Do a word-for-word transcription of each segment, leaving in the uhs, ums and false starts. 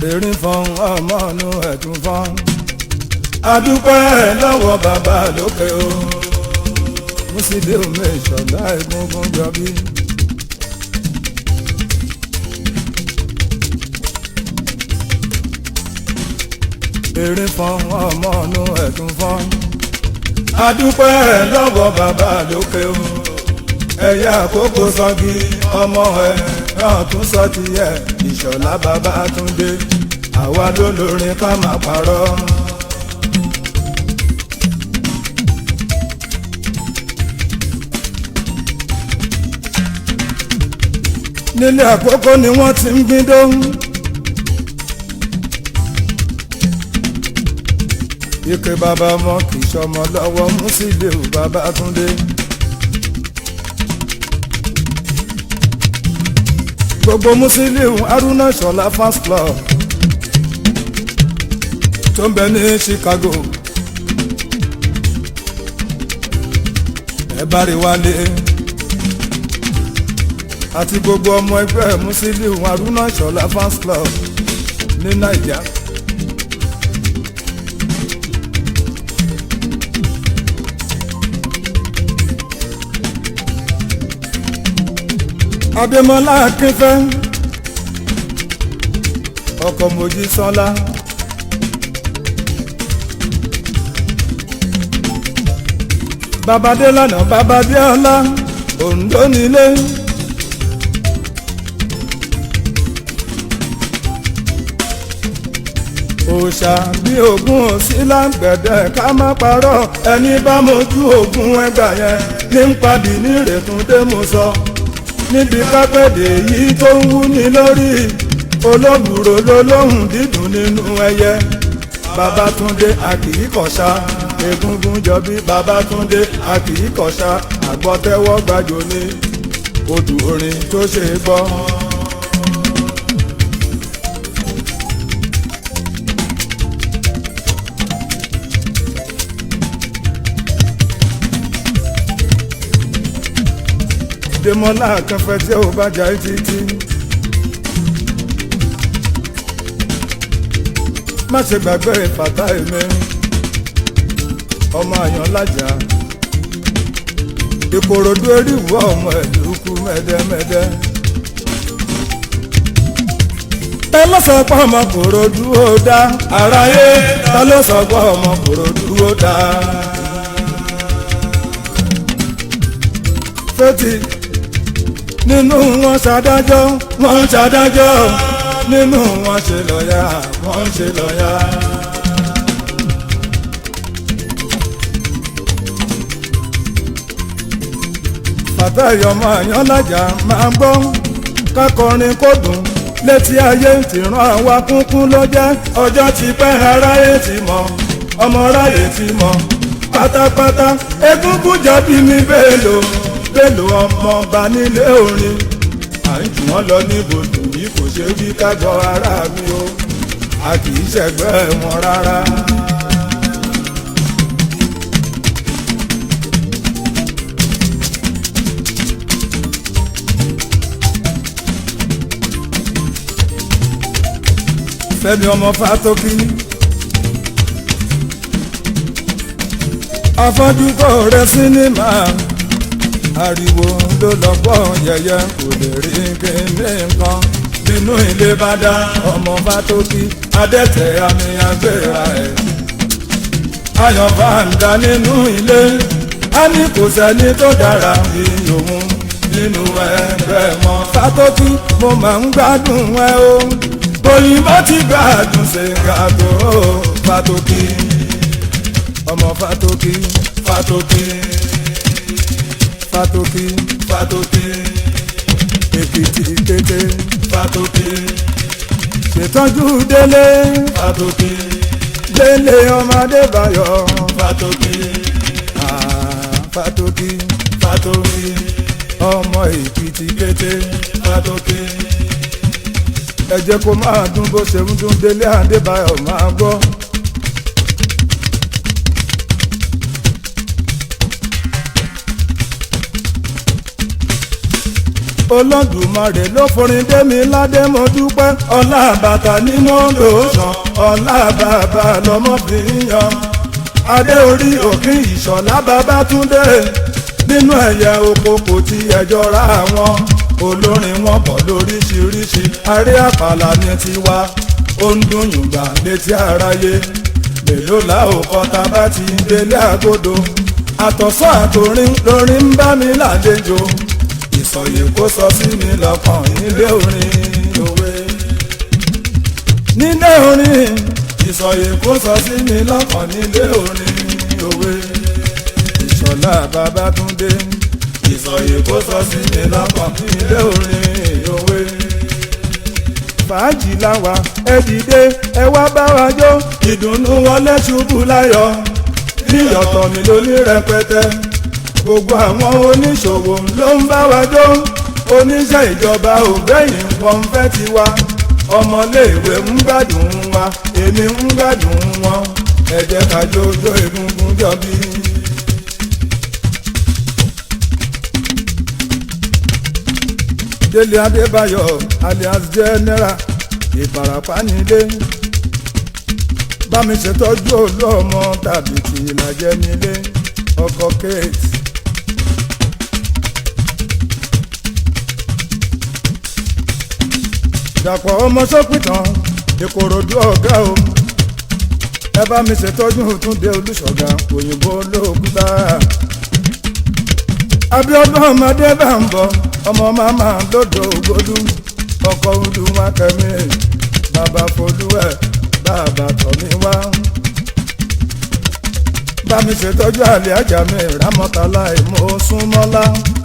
erin fọn ọmọ inú ẹ̀dùn fọn adúpẹ́ lọ́wọ́ bàbá lókè o Musiliu omi ìṣọ̀lá egungun jọbí. erin fọn ọmọ inú ẹ̀dùn fọn adúpẹ́ lọ́wọ́ bàbá lókè o ẹ̀yà àkókò sọ́gi ọmọ ẹ̀ náà tún sọ tiẹ̀ ìṣọ̀lá bàbá Túndé àwa ló lórin ká má parọ́. nílé àkókò ni wọ́n ti ń gbin dóhùn ike bàbá ọmọ kì í ṣọmọ lọ́wọ́ Musiliu bàbá Túndé. gbogbo Musiliu Haruna Ìṣọ̀lá fans club tó ń bẹ ní Chicago ẹ bá rí wálé àti gbogbo ọmọ ẹgbẹ́ Musiliu Haruna Ìṣọ̀lá fans club ní Naija. Adémọ́lá Akínfẹ́ ọkọ Mojísọ́lá Babadélànà Babadéọlá Oǹdó nílé òòṣà bí ogún òsì lágbẹ̀dẹ̀ ká má parọ́ ẹni bá mojú ogún ẹgbà yẹn ní ń padì ní Ìrètúndé mo sọ níbi kápẹ́dẹ̀ yìí tó ń wú ní lórí olóbùrò lólóhùn dídùn nínú ẹyẹ Babátúndé àkìíkọ̀ṣà egungun jọbí Babátúndé àkìíkọ̀ṣà àgbọ̀tẹ́wọ́ gbàjò ní odù orin tó ṣe gbọ́. Démọ́lá Akínfẹ́ tí ó bá jà títí má ṣe gbàgbé ìfàtà èmi ọmọ àyàn lájà Ìkòròdú eríwọ ọmọ ẹ̀lúkú mẹ́dẹ́mẹ́dẹ́. ta ló sọ pé ọmọ Kòròdú ó dá aráyé ta ló sọ pé ọmọ Kòròdú ó dá. fẹ́tì nínú wọn ṣàdájọ́ wọ́n ṣàdájọ́ nínú wọn ṣe lọ́yà wọ́n ṣe lọ́yà. Fàtáì ọmọ Àyànlájà máa ń gbọ́ kákọrin kó dùn létí ayé ti ràn àwa kúnkún ló jẹ́ ọjọ́ ti pẹ́ aráyé ti mọ̀ ọmọ ráyè ti mọ̀ pátápátá egúngún jọbí mi Bello Bello ọmọ ọba nílé orin à ń jù wọ́n lọ níbodò yìí kò ṣe bí ká gbọ́ ara mi o a kì í ṣẹ̀gbẹ́ wọn rárá. Fẹ́mi ọmọ Fátókí afọ́jú kò rẹ sinimá ariwo ló lọ́gbọ́n yẹyẹ kò lè rí kíní nǹkan nínú ilé bá dá ọmọ Fátókí adẹ́tẹ̀ àmì àgbéra ẹ̀ ayọ̀ bá ń dá nínú ilé á ní kò sẹ́ni tó dára bí òun nínú ẹgbẹ́ mọ́ Fátókí mo máa ń gbádùn ẹ o òyìnbó ti gbádùn ṣe gàdó Fátókí ọmọ Fátókí Fátókí Fátókí Fátókí Èkìtì kété Fátókí ṣètọ́jú Délé Fátókí Délé ọmọ Adébáyọ̀ Fátókí ah Fátókí Fátókí ọmọ Èkìtì kété Fátókí ẹ jẹ́ kó máa dún bó ṣe ń dún Délé Adébáyọ̀ máa gbọ́. Olódùmarè ló forin dé mi ládé mo dúpẹ́ ọlá bàtà ní mo lò sàn ọlá bàbá lọmọbìnrin yan adé orí òkè ìṣọ̀lá Babátúndé nínú ẹ̀yẹ oko kò ti ẹjọ́ ra wọn olórin wọn pọ̀ lóríṣiríṣi aré àpàlà ní tiwa ó ń dún yùngbà létí aráyé mélòó la ò kọ́ ta bá ti délé àgọ́dọ̀ àtọ̀sọ́ àtòrin lórin ń bá mi lálejò ìsọ̀yè kó sọ sí mi lọ́kàn nílé orin òwe nílé orin ìsọ̀yè kó sọ sí mi lọ́kàn nílé orin òwe Ìṣọ̀lá Babátúndé ìsọ̀yè kó sọ sí mi lọ́kàn nílé orin òwe. Fàájì láwa ẹ dìde ẹ wá bá wa jó ìdùnnú wọlé ṣubú láyọ̀ ní ọ̀tọ̀ mi lóní rẹpẹtẹ gbogbo àwọn oníṣòwò ló ń bá wa jó oníṣẹ́ ìjọba ò gbẹ̀yìn wọn fẹ́ tiwa ọmọléèwé ń gbádùn wa èmi ń gbádùn wọn ẹ jẹ́ ká jó jó egungun jọbí. Délé Adébáyọ̀ alias General Ìbàràpá nílé bá mi ṣètọ́jú olóòmọ tàbí tí ìlàjẹ nílé ọkọ Kate. Dàpọ̀ ọmọ sọ́pìtàn Ìkòròdú ọ̀gá o ẹ bá mi ṣètọ́jú Túndé Olúṣọ̀gá òyìnbó lóògùdá. Abíọ́dún ọmọdé bá ń bọ̀ ọmọ màmá lódò ògbólú ọkọ Olúwakẹ́mi bàbá Folúwẹ̀ bàbá tọ̀mí wá. Bá mi ṣètọ́jú àlẹ́ àjà mi Rámọ́tálá ìmọ̀ súnmọ́lá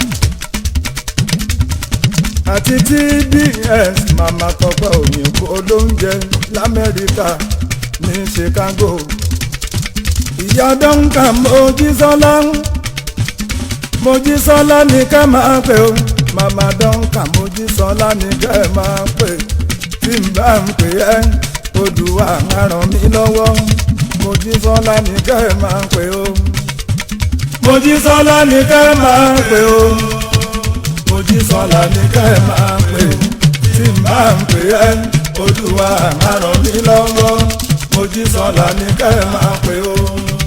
àti T B S màmá Tọ́pẹ́ òyìnbó olóúnjẹ l'Amẹ́ríkà ní Chicago. Ìyá Duncan Mojísọ́lá Mojísọ́lá ní ká máa pè ó màmá Duncan Mojísọ́lá ní ká máa pè tí n bá ń pè ẹ́ Odùwà á ràn mí lọ́wọ́ Mojísọ́lá ní ká máa pè ó Mojísọ́lá ní ká máa pè ó Mojísọ́lá ní ká máa pè tí n bá ń pè ẹ́ Odùwà á ràn mí lọ́wọ́ Mojísọ́lá ní ká máa pè ó.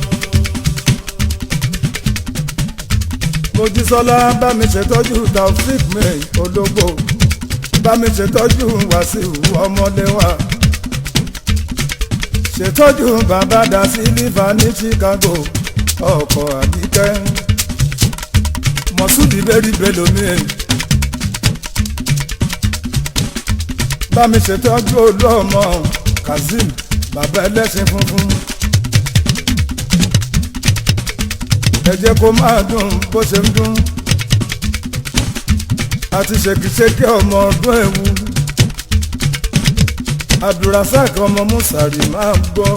Mojísọ́lá bá mi ṣètọ́jú Taofik mi ológbò bá mi ṣètọ́jú Wàsíù ọmọléwà ṣètọ́jú bàbá dá sílífà ní Chicago ọkọ̀ Àbíkẹ́ Mọ̀súdì bẹ́rí bẹ́lómi bá mi ṣètọ́jú olóòmọ Kazeem bàbá ẹlẹ́sìn funfun. Ẹ jẹ́ kó máa dùn bó ṣe ń dún àti ṣèkìṣèkì ọmọ ọdún ẹ̀wù Abdulrasaq ọmọ Musari máa ń gbọ́.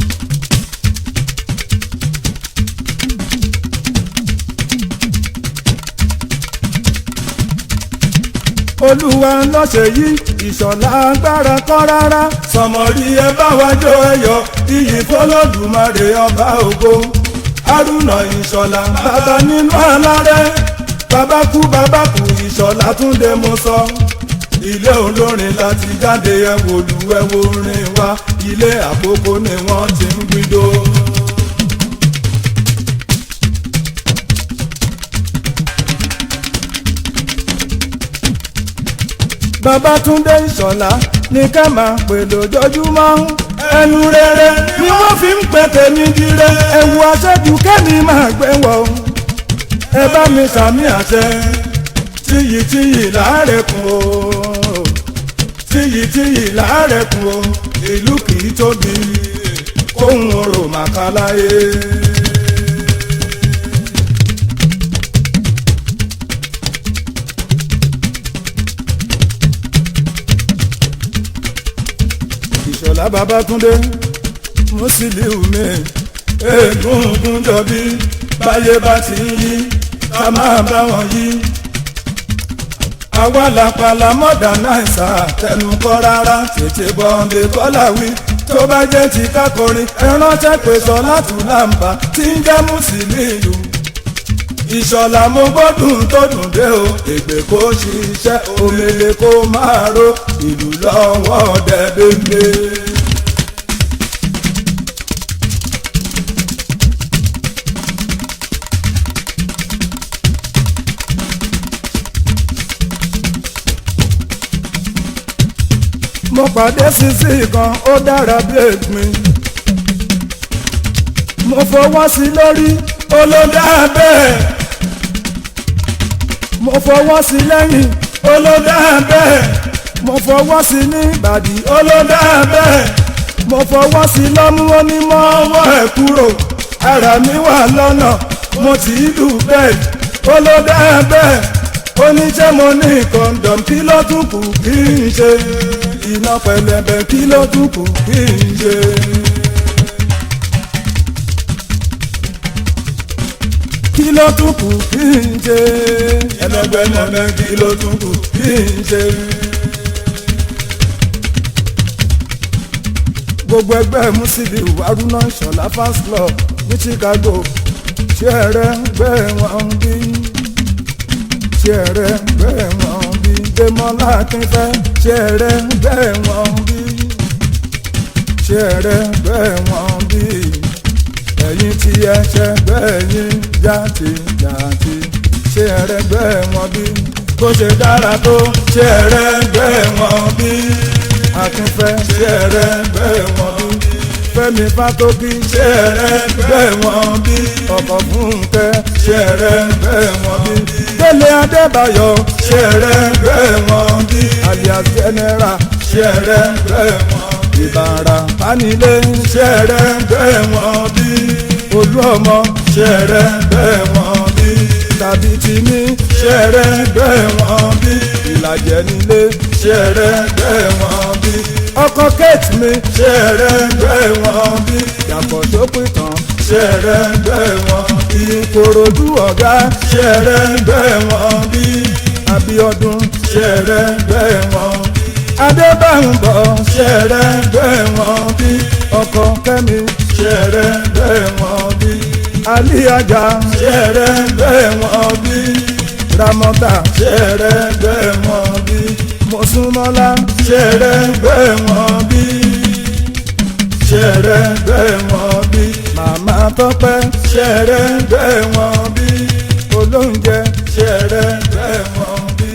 Olúwa lọ́sẹ̀ yìí Ìṣọ̀lá agbára kọ́ rárá sọmọrí ẹ bá wájú ẹyọ iyì fọlọ́dùmarè ọba ògo. Haruna Ìṣọ̀lá bàbá nínú alárẹ̀ bàbá kú bàbá kú Ìṣọ̀lá Túndé mo sọ ilé olórin láti jáde ẹwò olùwẹ̀wò rìn wá ilé àkókò ni wọ́n ti ń gbìdó. Babátúndé Ìṣọ̀lá ní ká máa pè lójoojúmọ́ ẹnu rere ni wọ́n fi ń pè tèmi dire ẹ̀wù aṣẹ́jú kẹ́mi máa gbé wọ̀ ẹ bá mi sàmì àṣẹ tíyì tíyì láàrẹ̀ kùn o tíyì tíyì láàrẹ̀ kùn o ìlú kìí tóbi kóhun orò màkàláyé. Ìṣọ̀lá Babátúndé Musiliu mi egungun jọbí báyé bá ti ń yí ká máa bá wọn yí. Àwa làpàlà mọ́dánàìsà tẹnu kọ́ rárá tètè bọ́ǹdé kọ́là wí tó bá jẹ́ ti kákọrin ẹ̀ránṣẹ́ pé Ṣọlá Tùlàǹbà tí ń jẹ́ Musiliu ìṣọ̀lá mo gbọ́dún tó dùn dé o ègbè kó ṣiṣẹ́ omele kó máa ro ìlú lọ́wọ́ dẹ́gbẹ́gbẹ́. mo pàdé sísí kan ó dára bí ègbìn mo fọwọ́ sí lórí olódà bẹ́ẹ̀ mo fọwọ́ sí lẹ́yìn olódà bẹ́ẹ̀ mo fọwọ́ sí ní ìbàdí olódà bẹ́ẹ̀ mo fọwọ́ sí lọ́mú onímọ̀ ọwọ́ ẹ̀ kúrò ara mi wà lọ́nà mo ti lù bẹ́ẹ̀ olódà bẹ́ẹ̀ oníṣẹ́ mo ní kọ̀ǹdọ̀m kí ló tún kù kí n ṣe iná pẹlẹbẹ kí ló tún kù kí n ṣe. kí ló tún kù kí n ṣe. ẹlẹgbẹmọlẹ kí ló tún kù kí n ṣe. gbogbo ẹgbẹ́ Musiliu Haruna Ìṣọ̀lá fans club ní Chicago ṣé ẹrẹ gbẹ wọn bí ṣé ẹrẹ gbẹ wọn bí Dèmọ́lá Akínfẹ́ ṣé ẹrẹ gbẹ wọn bí ṣé ẹrẹ gbẹ wọn bí ẹ̀yin tí ẹ ṣẹgbẹ́ yín jáde jáde ṣé ẹrẹ́gbẹ́ wọn bí bó ṣe dára tó ṣé ẹrẹ́gbẹ́ wọn bí Akínfẹ́ ṣé ẹrẹ́gbẹ́ wọn bí Fẹ́mi Fátókí ṣé ẹrẹ́gbẹ́ wọn bí ọkọ̀ Fúnkẹ́ ṣé ẹrẹ́gbẹ́ wọn bí Délé Adébáyọ̀ ṣé ẹrẹ́gbẹ́ wọn bí alias General ṣé ẹrẹ́gbẹ́ wọn bí Ìbàrà Fánilé ṣé ẹrẹ́gbẹ́ wọn bí Olú Ọmọ ṣé ẹrẹ́gbẹ́ wọn bí tàbí tìmí ṣé ẹrẹ́gbẹ́ wọn bí Ìlàjẹ nílé ṣé ẹrẹ́gbẹ́ wọn bí ọkọ Kate mi ṣé ẹrẹ́gbẹ́ wọn bí Yàtọ̀ Sópìtàn ṣé ẹrẹ́gbẹ́ wọn bí Ìkòròdú Ọ̀gá ṣé ẹrẹ́gbẹ́ wọn bí Abíọ́dún ṣé ẹrẹ́gbẹ́ wọn bí Adébáyọ̀ ṣé ẹrẹ́gbẹ́ wọn bí ọkọ Kẹ́mi ṣé ẹrẹ́gbẹ́ wọn bí Aliaja ṣé ẹrẹ́gbẹ́ wọn bí Ramọ́tà ṣé ẹrẹ́gbẹ́ wọn bí Mọ́súnmọ́lá ṣé ẹrẹ́gbẹ́ wọn bí ṣé ẹrẹ́gbẹ́ wọn bí Màmá Tọ́pẹ́ ṣé ẹrẹ́gbẹ́ wọn bí Olóúnjẹ ṣé ẹrẹ́gbẹ́ wọn bí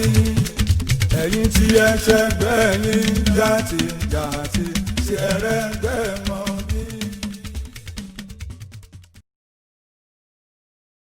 ẹ̀yin tí ẹ ṣẹgbẹ́ yín jáde jáde ṣé ẹrẹ́gbẹ́ wọn.